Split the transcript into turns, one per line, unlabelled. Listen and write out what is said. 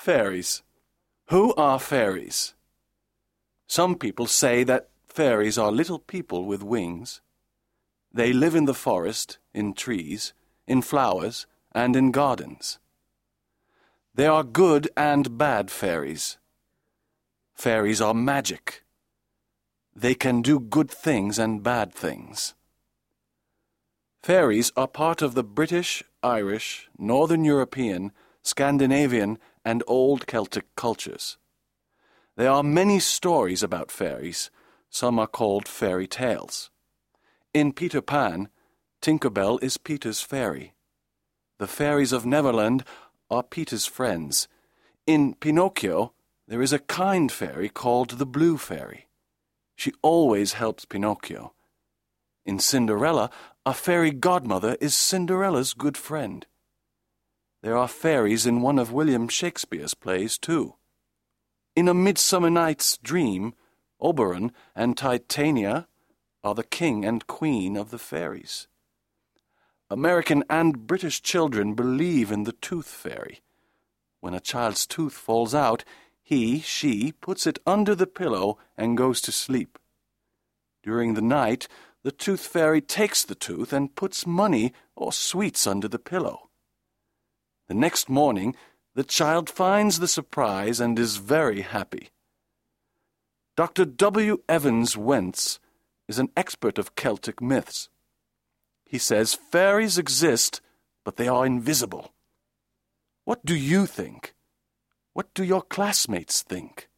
Fairies. Who are fairies? Some people say that fairies are little people with wings. They live in the forest, in trees, in flowers, and in gardens. There are good and bad fairies. Fairies are magic. They can do good things and bad things. Fairies are part of the British, Irish, Northern European, Scandinavian, and Old Celtic cultures. There are many stories about fairies. Some are called fairy tales. In Peter Pan, Tinker Bell is Peter's fairy. The fairies of Neverland are Peter's friends. In Pinocchio, there is a kind fairy called the Blue Fairy. She always helps Pinocchio. In Cinderella, a fairy godmother is Cinderella's good friend. There are fairies in one of William Shakespeare's plays, too. In A Midsummer Night's Dream, Oberon and Titania are the king and queen of the fairies. American and British children believe in the tooth fairy. When a child's tooth falls out, she puts it under the pillow and goes to sleep. During the night, the tooth fairy takes the tooth and puts money or sweets under the pillow. The next morning, the child finds the surprise and is very happy. Dr. W. Evans Wentz is an expert of Celtic myths. He says fairies exist, but they are invisible. What do you think? What do your classmates think?